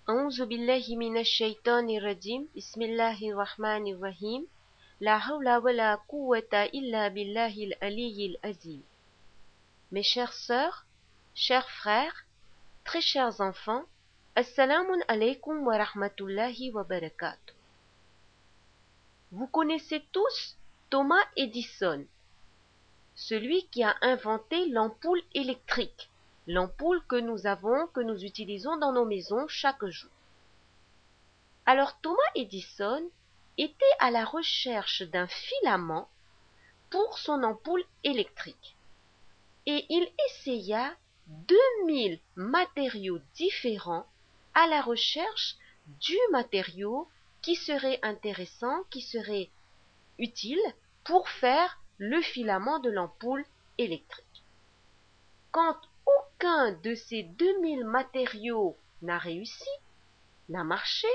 أعوذ بالله من الشيطان الرجيم بسم الله الرحمن الرحيم لا حول ولا قوة إلا بالله العلي العظيم. Mes chères sœurs, chers frères, très chers enfants, Assalamun alaikum wa rahmatullahi wa barakatuh. Vous connaissez tous Thomas Edison, celui qui a inventé l'ampoule électrique, l'ampoule que nous utilisons dans nos maisons chaque jour. Alors Thomas Edison était à la recherche d'un filament pour son ampoule électrique et il essaya 2000 matériaux différents à la recherche du matériau qui serait intéressant, qui serait utile pour faire le filament de l'ampoule électrique. Quand aucun de ces 2000 matériaux n'a réussi, n'a marché,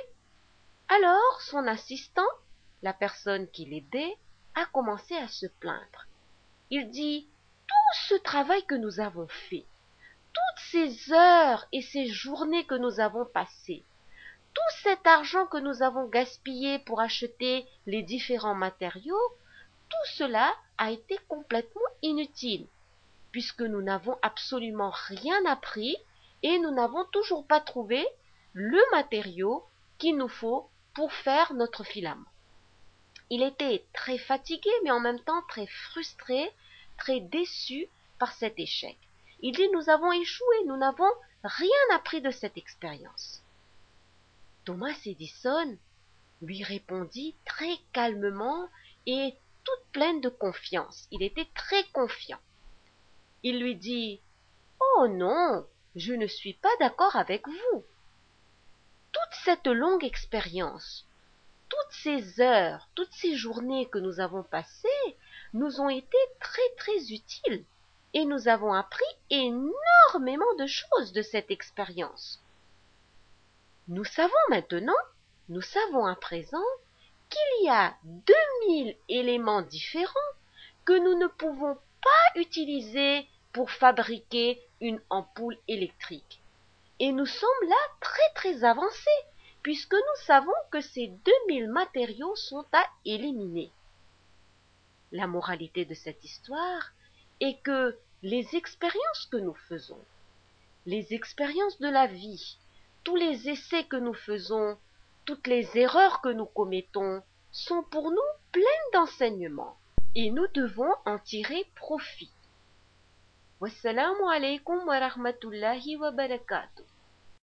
alors son assistant, la personne qui l'aidait, a commencé à se plaindre. Il dit: tout ce travail que nous avons fait, toutes ces heures et ces journées que nous avons passées, tout cet argent que nous avons gaspillé pour acheter les différents matériaux, tout cela a été complètement inutile, puisque nous n'avons absolument rien appris et nous n'avons toujours pas trouvé le matériau qu'il nous faut pour faire notre filament. Il était très fatigué, mais en même temps très frustré, très déçu par cet échec. Il dit: nous avons échoué, nous n'avons rien appris de cette expérience. Thomas Edison lui répondit très calmement et toute pleine de confiance. Il était très confiant. Il lui dit: oh non, je ne suis pas d'accord avec vous. Toute cette longue expérience, toutes ces heures, toutes ces journées que nous avons passées nous ont été très très utiles et nous avons appris énormément de choses de cette expérience. Nous savons maintenant, nous savons à présent qu'il y a 2000 éléments différents que nous ne pouvons pas utiliser pour fabriquer une ampoule électrique. Et nous sommes là très très avancés, puisque nous savons que ces 2000 matériaux sont à éliminer. La moralité de cette histoire est que les expériences que nous faisons, les expériences de la vie, tous les essais que nous faisons, toutes les erreurs que nous commettons sont pour nous pleines d'enseignements et nous devons en tirer profit. Wassalamu alaikum wa rahmatullahi wa barakatuh.